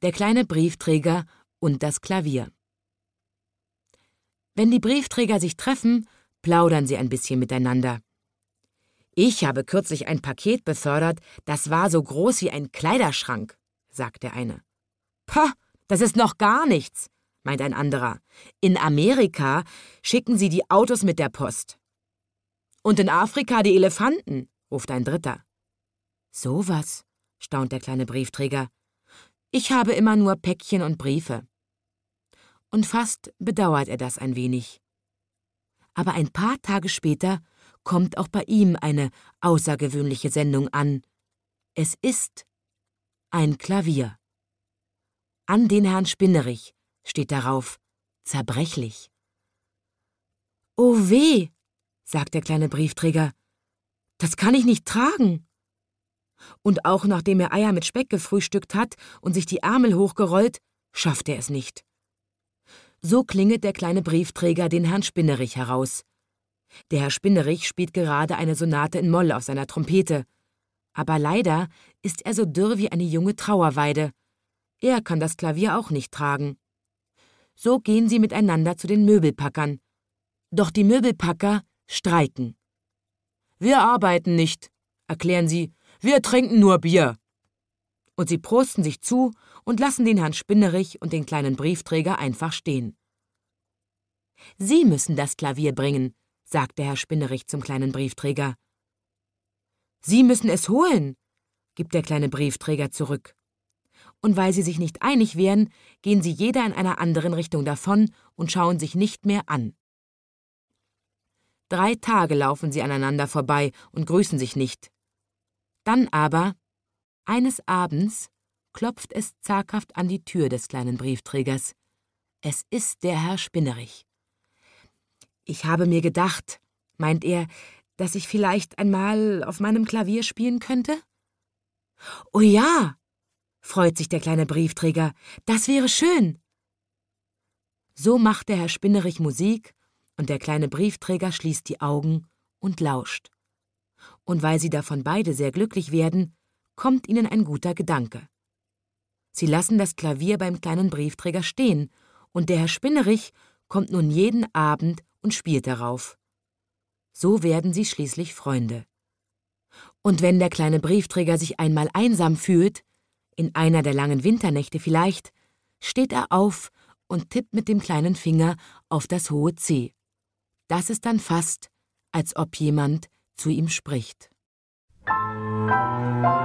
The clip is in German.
Der kleine Briefträger und das Klavier. Wenn die Briefträger sich treffen, plaudern sie ein bisschen miteinander. »Ich habe kürzlich ein Paket befördert, das war so groß wie ein Kleiderschrank«, sagt der eine. »Pah, das ist noch gar nichts«, meint ein anderer. »In Amerika schicken sie die Autos mit der Post.« »Und in Afrika die Elefanten«, ruft ein dritter. »So was«, staunt der kleine Briefträger. »Ich habe immer nur Päckchen und Briefe.« Und fast bedauert er das ein wenig. Aber ein paar Tage später kommt auch bei ihm eine außergewöhnliche Sendung an. Es ist ein Klavier. An den Herrn Spinnerich steht darauf, zerbrechlich. »Oh weh«, sagt der kleine Briefträger, »das kann ich nicht tragen.« Und auch nachdem er Eier mit Speck gefrühstückt hat und sich die Ärmel hochgerollt, schafft er es nicht. So klingelt der kleine Briefträger den Herrn Spinnerich heraus. Der Herr Spinnerich spielt gerade eine Sonate in Moll auf seiner Trompete. Aber leider ist er so dürr wie eine junge Trauerweide. Er kann das Klavier auch nicht tragen. So gehen sie miteinander zu den Möbelpackern. Doch die Möbelpacker streiken. »Wir arbeiten nicht«, erklären sie, »wir trinken nur Bier.« Und sie prosten sich zu und lassen den Herrn Spinnerich und den kleinen Briefträger einfach stehen. »Sie müssen das Klavier bringen«, sagt der Herr Spinnerich zum kleinen Briefträger. »Sie müssen es holen«, gibt der kleine Briefträger zurück. Und weil sie sich nicht einig wären, gehen sie jeder in einer anderen Richtung davon und schauen sich nicht mehr an. 3 Tage laufen sie aneinander vorbei und grüßen sich nicht. Dann aber, eines Abends, klopft es zaghaft an die Tür des kleinen Briefträgers. Es ist der Herr Spinnerich. »Ich habe mir gedacht«, meint er, »dass ich vielleicht einmal auf meinem Klavier spielen könnte?« »Oh ja«, freut sich der kleine Briefträger, »das wäre schön.« So macht der Herr Spinnerich Musik und der kleine Briefträger schließt die Augen und lauscht. Und weil sie davon beide sehr glücklich werden, kommt ihnen ein guter Gedanke. Sie lassen das Klavier beim kleinen Briefträger stehen und der Herr Spinnerich kommt nun jeden Abend und spielt darauf. So werden sie schließlich Freunde. Und wenn der kleine Briefträger sich einmal einsam fühlt, in einer der langen Winternächte vielleicht, steht er auf und tippt mit dem kleinen Finger auf das hohe C. Das ist dann fast, als ob jemand zu ihm spricht.